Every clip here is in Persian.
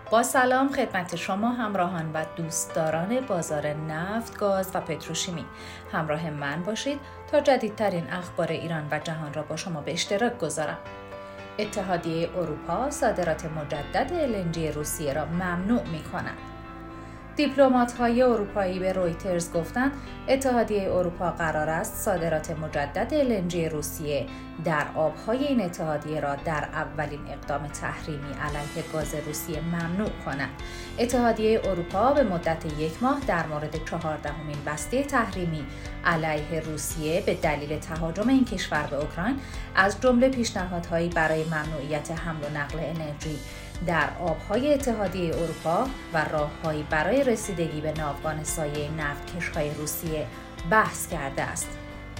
با سلام خدمت شما همراهان و دوستداران بازار نفت، گاز و پتروشیمی. همراه من باشید تا جدیدترین اخبار ایران و جهان را با شما به اشتراک گذارم. اتحادیه اروپا صادرات مجدد LNG روسیه را ممنوع می‌کند. دیپلمات‌های اروپایی به رویترز گفتند اتحادیه اروپا قرار است صادرات مجدد LNG روسیه در آب‌های این اتحادیه را در اولین اقدام تحریمی علیه گاز روسیه ممنوع کند. اتحادیه اروپا به مدت 1 ماه در مورد 14مین بسته تحریمی علیه روسیه به دلیل تهاجم این کشور به اوکراین از جمله پیشنهادهایی برای ممنوعیت حمل و نقل انرژی در آب‌های اتحادیه اروپا و راه‌هایی برای رسیدگی به ناوگان سایه نفتکش‌های روسیه بحث کرده است.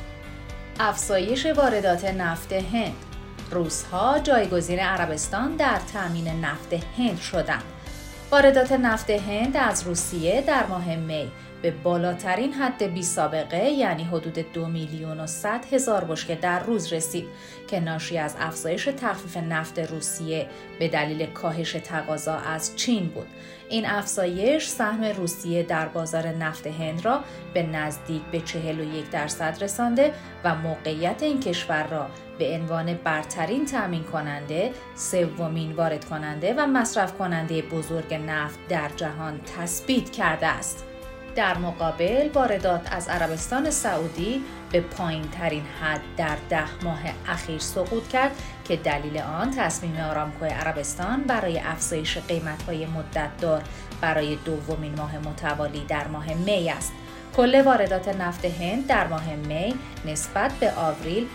افزایش واردات نفت هند. روس‌ها جایگزین عربستان در تامین نفت هند شدند. واردات نفت هند از روسیه در ماه می به بالاترین حد بی‌سابقه یعنی حدود 2,100,000 بشکه در روز رسید که ناشی از افزایش تخفیف نفت روسیه به دلیل کاهش تقاضا از چین بود. این افزایش سهم روسیه در بازار نفت هند را به نزدیک به 41% رسانده و موقعیت این کشور را به عنوان برترین تامین کننده، سومین وارد کننده و مصرف کننده بزرگ نفت در جهان تثبیت کرده است. در مقابل واردات از عربستان سعودی به پایین‌ترین حد در 10 ماه اخیر سقوط کرد که دلیل آن تصمیم آرامکو عربستان برای افزایش قیمت‌های مدت‌دار برای دومین ماه متوالی در ماه می است. کل واردات نفت هند در ماه می نسبت به آوریل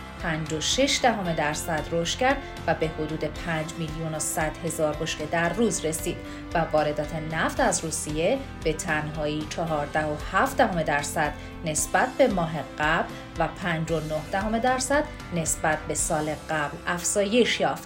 5.6% رشد کرد و به حدود 5,100,000 بشکه در روز رسید و واردات نفت از روسیه به تنهایی 14.7% نسبت به ماه قبل و 5.9% نسبت به سال قبل افزایش یافت.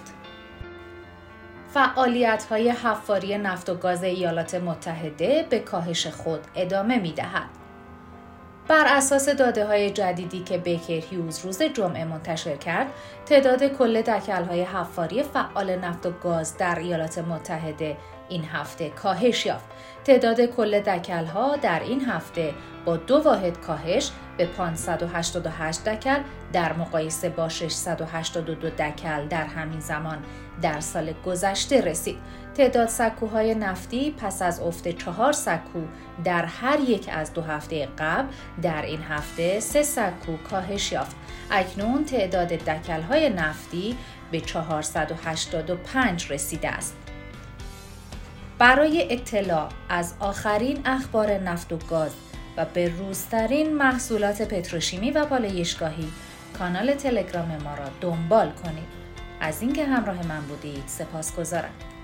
فعالیت‌های حفاری نفت و گاز ایالات متحده به کاهش خود ادامه می‌دهد. بر اساس داده‌های جدیدی که بیکر هیوز روز جمعه منتشر کرد، تعداد کل دکل‌های حفاری فعال نفت و گاز در ایالات متحده این هفته کاهش یافت. تعداد کل دکل‌ها در این هفته با 2 واحد کاهش به 588 دکل در مقایسه با 682 دکل در همین زمان در سال گذشته رسید. تعداد سکوهای نفتی پس از افت 4 سکو در هر یک از 2 هفته قبل در این هفته 3 سکو کاهش یافت. اکنون تعداد دکل‌های نفتی به 485 رسیده است. برای اطلاع از آخرین اخبار نفت و گاز و به روزترین محصولات پتروشیمی و پالایشگاهی کانال تلگرام ما را دنبال کنید. از اینکه همراه من بودید سپاسگزارم.